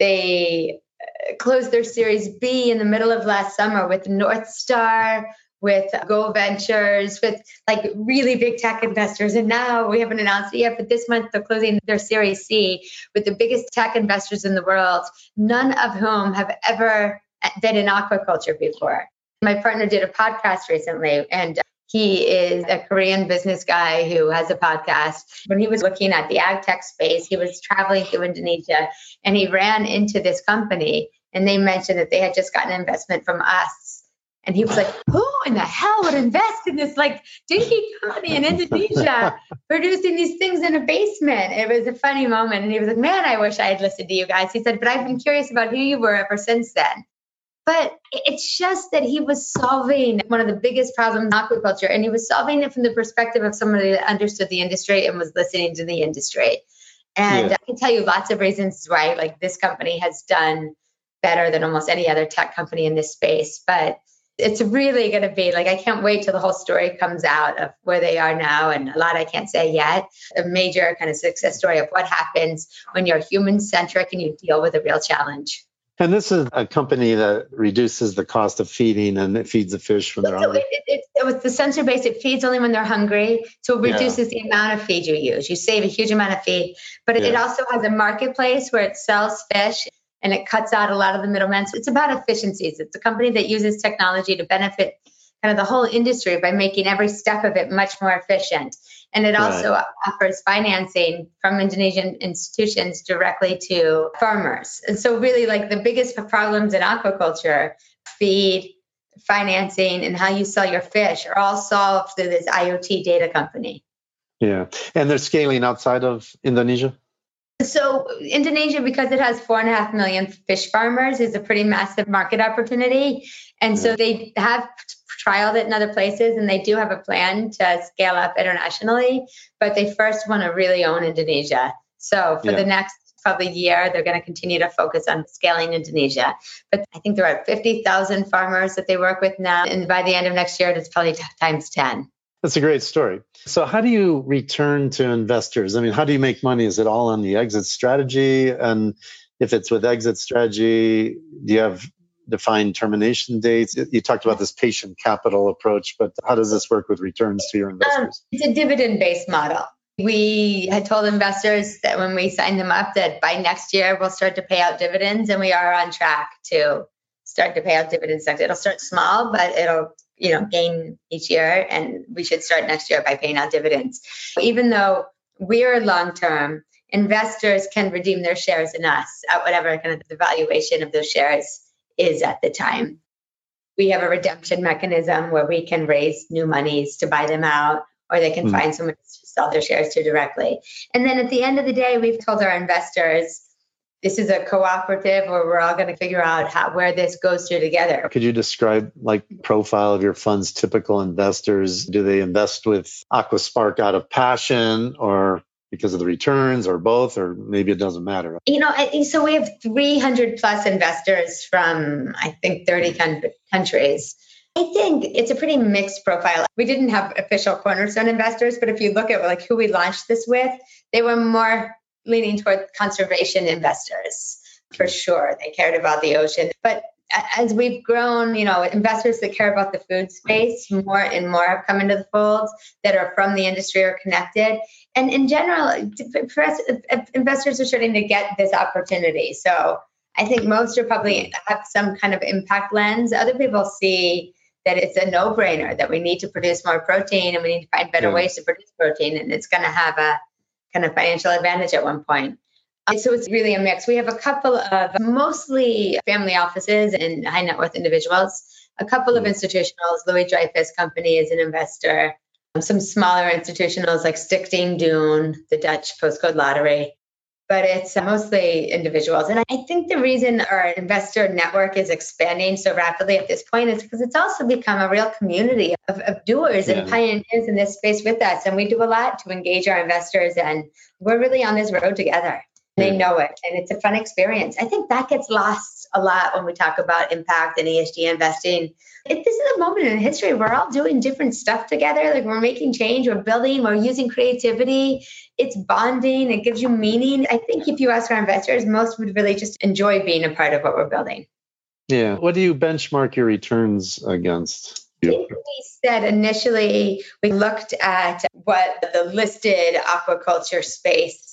They closed their Series B in the middle of last summer with North Star, with Go Ventures, with like really big tech investors. And now we haven't announced it yet, but this month they're closing their Series C with the biggest tech investors in the world, none of whom have ever been in aquaculture before. My partner did a podcast recently, and he is a Korean business guy who has a podcast. When he was looking at the ag tech space, he was traveling through Indonesia, and he ran into this company, and they mentioned that they had just gotten an investment from us. And he was like, who in the hell would invest in this like dinky company in Indonesia producing these things in a basement? It was a funny moment. And he was like, man, I wish I had listened to you guys. He said, but I've been curious about who you were ever since then. But it's just that he was solving one of the biggest problems in aquaculture, and he was solving it from the perspective of somebody that understood the industry and was listening to the industry. And I can tell you lots of reasons why like this company has done better than almost any other tech company in this space. But it's really going to be like, I can't wait till the whole story comes out of where they are now. And a lot I can't say yet. A major kind of success story of what happens when you're human centric and you deal with a real challenge. And this is a company that reduces the cost of feeding, and it feeds the fish when they're hungry. With the sensor base, it feeds only when they're hungry. So it reduces the amount of feed you use. You save a huge amount of feed. But it also has a marketplace where it sells fish, and it cuts out a lot of the middlemen. So it's about efficiencies. It's a company that uses technology to benefit kind of the whole industry by making every step of it much more efficient. And it also offers financing from Indonesian institutions directly to farmers. And so really like the biggest problems in aquaculture, feed, financing, and how you sell your fish are all solved through this IoT data company. Yeah. And they're scaling outside of Indonesia? So Indonesia, because it has 4.5 million fish farmers, is a pretty massive market opportunity. And so they have trialed it in other places, and they do have a plan to scale up internationally, but they first want to really own Indonesia. So for the next probably year, they're going to continue to focus on scaling Indonesia. But I think there are 50,000 farmers that they work with now. And by the end of next year, it's probably times 10. That's a great story. So how do you return to investors? I mean, how do you make money? Is it all on the exit strategy? And if it's with exit strategy, do you have defined termination dates? You talked about this patient capital approach, but how does this work with returns to your investors? It's a dividend-based model. We had told investors that when we signed them up that by next year, we'll start to pay out dividends, and we are on track to start to pay out dividends. It'll start small, but it'll gain each year, and we should start next year by paying out dividends. Even though we're long-term, investors can redeem their shares in us at whatever kind of the valuation of those shares is at the time. We have a redemption mechanism where we can raise new monies to buy them out, or they can find someone to sell their shares to directly. And then at the end of the day, we've told our investors, this is a cooperative where we're all going to figure out where this goes through together. Could you describe profile of your fund's typical investors? Do they invest with Aquaspark out of passion or because of the returns, or both, or maybe it doesn't matter? So we have 300 plus investors from, I think, 30 countries. I think it's a pretty mixed profile. We didn't have official cornerstone investors, but if you look at who we launched this with, they were more leaning toward conservation investors, for sure. They cared about the ocean. But as we've grown, investors that care about the food space more and more have come into the fold that are from the industry or connected. And in general, investors are starting to get this opportunity. So I think most are probably have some kind of impact lens. Other people see that it's a no-brainer that we need to produce more protein and we need to find better ways to produce protein, and it's going to have a kind of financial advantage at one point. So it's really a mix. We have a couple of mostly family offices and high net worth individuals, a couple of institutionals. Louis Dreyfus Company is an investor, some smaller institutionals like Stichting Doen, the Dutch postcode lottery, but it's mostly individuals. And I think the reason our investor network is expanding so rapidly at this point is because it's also become a real community of doers and pioneers in this space with us. And we do a lot to engage our investors, and we're really on this road together. They know it, and it's a fun experience. I think that gets lost a lot when we talk about impact and ESG investing. This is a moment in history. We're all doing different stuff together. We're making change, we're building, we're using creativity. It's bonding. It gives you meaning. I think if you ask our investors, most would really just enjoy being a part of what we're building. Yeah. What do you benchmark your returns against? We said initially, we looked at what the listed aquaculture space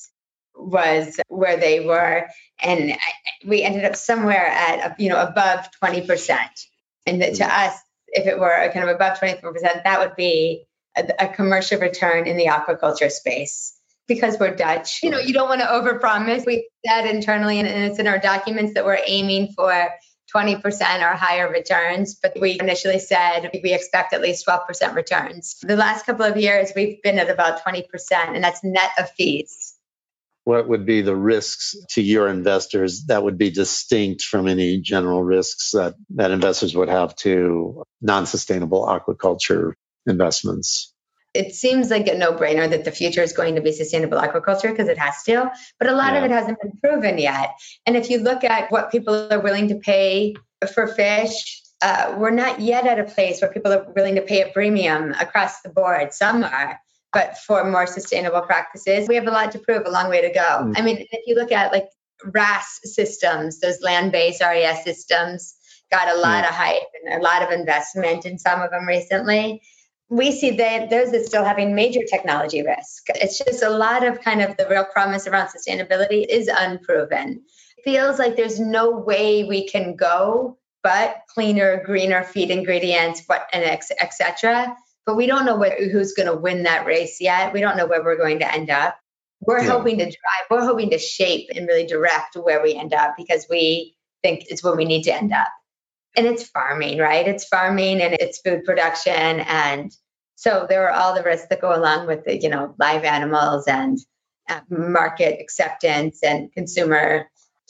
was, where they were, and we ended up somewhere at above 20%. And to us, if it were kind of above 24%, that would be a commercial return in the aquaculture space. Because we're Dutch, you don't want to overpromise. We said internally, and it's in our documents, that we're aiming for 20% or higher returns, but we initially said we expect at least 12% returns. The last couple of years, we've been at about 20%, and that's net of fees. What would be the risks to your investors that would be distinct from any general risks that investors would have to non-sustainable aquaculture investments? It seems like a no-brainer that the future is going to be sustainable aquaculture because it has to, but a lot of it hasn't been proven yet. And if you look at what people are willing to pay for fish, we're not yet at a place where people are willing to pay a premium across the board. Some are, but for more sustainable practices, we have a lot to prove, a long way to go. I mean, if you look at RAS systems, those land-based RES systems, got a lot of hype and a lot of investment in some of them recently. We see that those are still having major technology risk. It's just a lot of kind of the real promise around sustainability is unproven. It feels like there's no way we can go but cleaner, greener feed ingredients, et cetera. But we don't know who's going to win that race yet. We don't know where we're going to end up. We're hoping to drive, we're hoping to shape and really direct where we end up because we think it's where we need to end up. And it's farming, right? It's farming and it's food production. And so there are all the risks that go along with the, live animals and market acceptance and consumer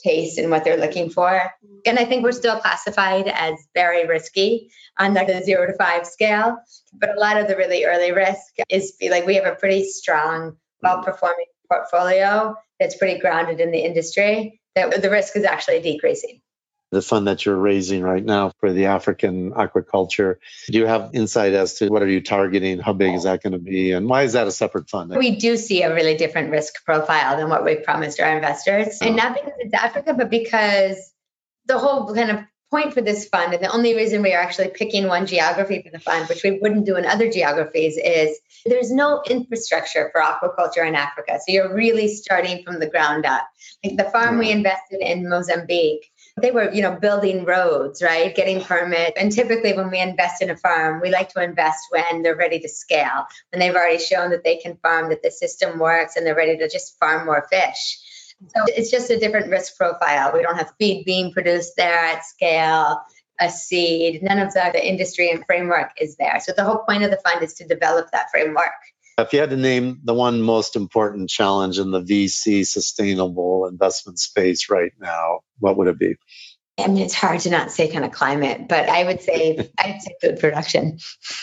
taste and what they're looking for. And I think we're still classified as very risky on the 0 to 5 scale. But a lot of the really early risk is like we have a pretty strong, well-performing portfolio that's pretty grounded in the industry, that the risk is actually decreasing. The fund that you're raising right now for the African aquaculture, do you have insight as to what are you targeting? How big is that going to be? And why is that a separate fund? We do see a really different risk profile than what we've promised our investors. And not because it's Africa, but because the whole kind of point for this fund, and the only reason we are actually picking one geography for the fund, which we wouldn't do in other geographies, is there's no infrastructure for aquaculture in Africa. So you're really starting from the ground up. Like the farm we invested in Mozambique, they were, building roads, right? Getting permits. And typically when we invest in a farm, we like to invest when they're ready to scale, when they've already shown that they can farm, that the system works, and they're ready to just farm more fish. So it's just a different risk profile. We don't have feed being produced there at scale, a seed, none of the industry and framework is there. So the whole point of the fund is to develop that framework. If you had to name the one most important challenge in the VC sustainable investment space right now, what would it be? I mean, it's hard to not say kind of climate, but I'd say food production.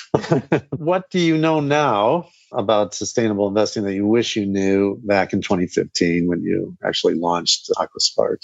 What do you know now about sustainable investing that you wish you knew back in 2015 when you actually launched AquaSpark?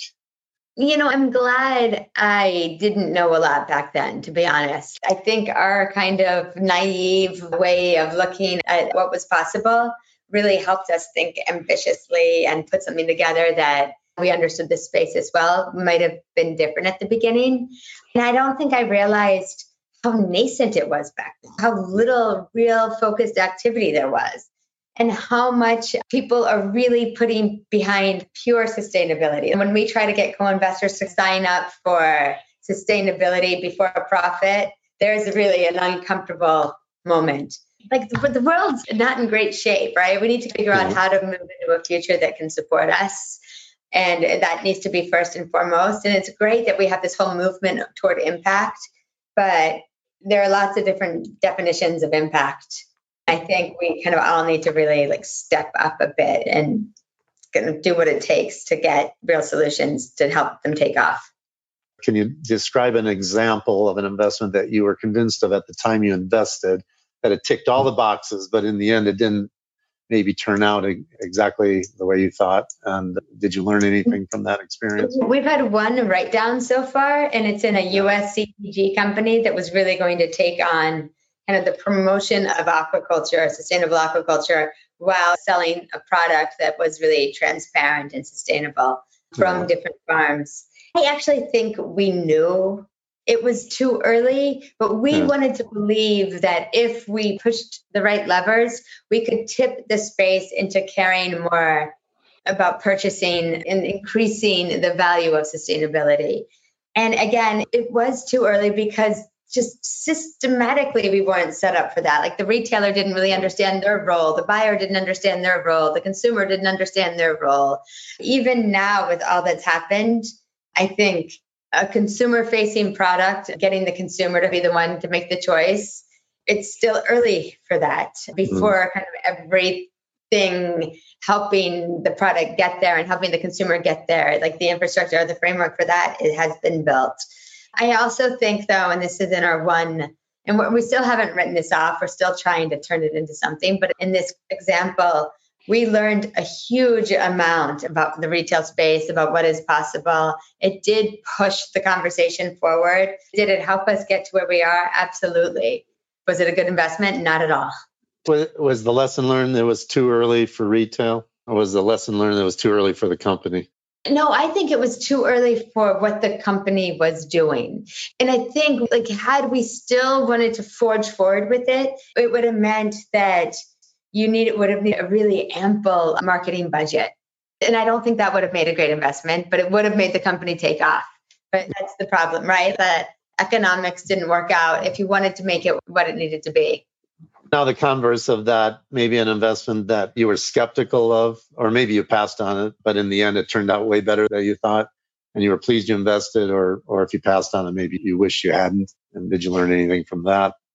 I'm glad I didn't know a lot back then, to be honest. I think our kind of naive way of looking at what was possible really helped us think ambitiously and put something together that we understood the space as well. Might have been different at the beginning. And I don't think I realized how nascent it was back then, how little real focused activity there was, and how much people are really putting behind pure sustainability. And when we try to get co-investors to sign up for sustainability before a profit, there's really an uncomfortable moment. Like the world's not in great shape, right? We need to figure out how to move into a future that can support us. And that needs to be first and foremost. And it's great that we have this whole movement toward impact, but there are lots of different definitions of impact. I think we kind of all need to really step up a bit and kind of do what it takes to get real solutions to help them take off. Can you describe an example of an investment that you were convinced of at the time you invested, that it ticked all the boxes, but in the end it didn't maybe turn out exactly the way you thought? And did you learn anything from that experience? We've had one write down so far, and it's in a US CPG company that was really going to take on kind of the promotion of aquaculture, sustainable aquaculture, while selling a product that was really transparent and sustainable from different farms. I actually think we knew it was too early, but we wanted to believe that if we pushed the right levers, we could tip the space into caring more about purchasing and increasing the value of sustainability. And again, it was too early because just systematically we weren't set up for that. Like the retailer didn't really understand their role. The buyer didn't understand their role. The consumer didn't understand their role. Even now with all that's happened, I think a consumer-facing product, getting the consumer to be the one to make the choice, it's still early for that before kind of everything helping the product get there and helping the consumer get there. Like the infrastructure or the framework for that, it has been built. I also think, though, and this is in our one, and we still haven't written this off, we're still trying to turn it into something, but in this example, we learned a huge amount about the retail space, about what is possible. It did push the conversation forward. Did it help us get to where we are? Absolutely. Was it a good investment? Not at all. Was the lesson learned that it was too early for retail? Or was the lesson learned that it was too early for the company? No, I think it was too early for what the company was doing. And I think had we still wanted to forge forward with it, it would have meant that would have needed a really ample marketing budget. And I don't think that would have made a great investment, but it would have made the company take off. But that's the problem, right? The economics didn't work out if you wanted to make it what it needed to be. Now, the converse of that, maybe an investment that you were skeptical of, or maybe you passed on it, but in the end, it turned out way better than you thought, and you were pleased you invested, or if you passed on it, maybe you wish you hadn't. And did you learn anything from that?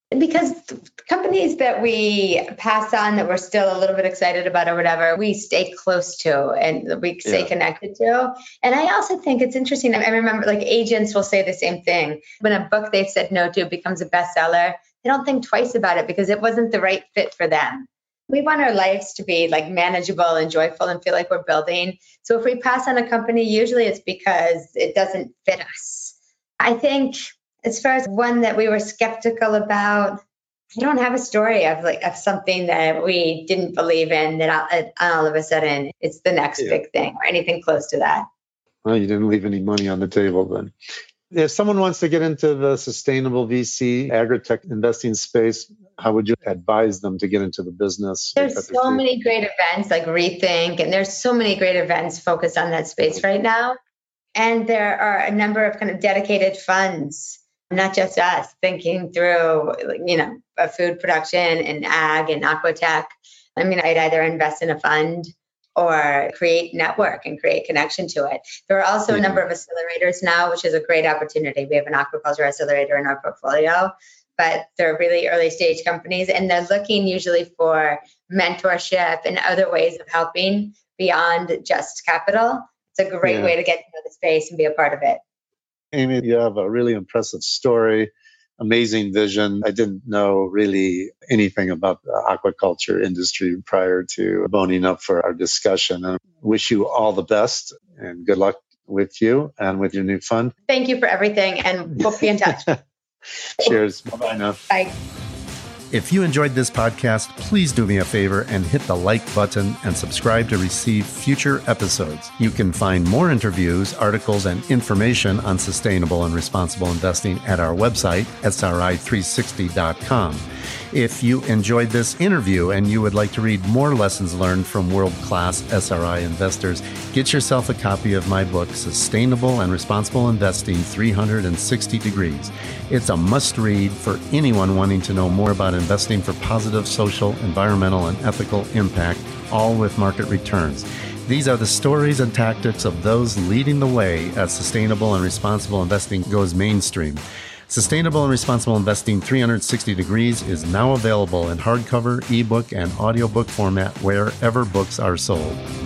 Because companies that we pass on that we're still a little bit excited about or whatever, we stay close to and we stay connected to. And I also think it's interesting. I remember like agents will say the same thing. When a book they've said no to becomes a bestseller, they don't think twice about it because it wasn't the right fit for them. We want our lives to be like manageable and joyful and feel like we're building. So if we pass on a company, usually it's because it doesn't fit us. I think as far as one that we were skeptical about, I don't have a story of something that we didn't believe in that all of a sudden it's the next big thing or anything close to that. Well, you didn't leave any money on the table then. If someone wants to get into the sustainable VC, agri-tech investing space, how would you advise them to get into the business? There's so many great events like Rethink, and there's so many great events focused on that space right now. And there are a number of kind of dedicated funds, not just us, thinking through, food production and ag and aquatech. I mean, I'd either invest in a fund or create network and create connection to it. There are also a number of accelerators now, which is a great opportunity. We have an aquaculture accelerator in our portfolio, but they're really early stage companies and they're looking usually for mentorship and other ways of helping beyond just capital. It's a great way to get to know the space and be a part of it. Amy, you have a really impressive story, amazing vision. I didn't know really anything about the aquaculture industry prior to boning up for our discussion. I wish you all the best and good luck with you and with your new fund. Thank you for everything and we'll be in touch. Cheers. Bye-bye now. Bye. If you enjoyed this podcast, please do me a favor and hit the like button and subscribe to receive future episodes. You can find more interviews, articles, and information on sustainable and responsible investing at our website, sri360.com. If you enjoyed this interview and you would like to read more lessons learned from world-class SRI investors, get yourself a copy of my book, Sustainable and Responsible Investing 360 Degrees. It's a must-read for anyone wanting to know more about investing for positive social, environmental, and ethical impact, all with market returns. These are the stories and tactics of those leading the way as sustainable and responsible investing goes mainstream. Sustainable and Responsible Investing 360 Degrees is now available in hardcover, ebook, and audiobook format wherever books are sold.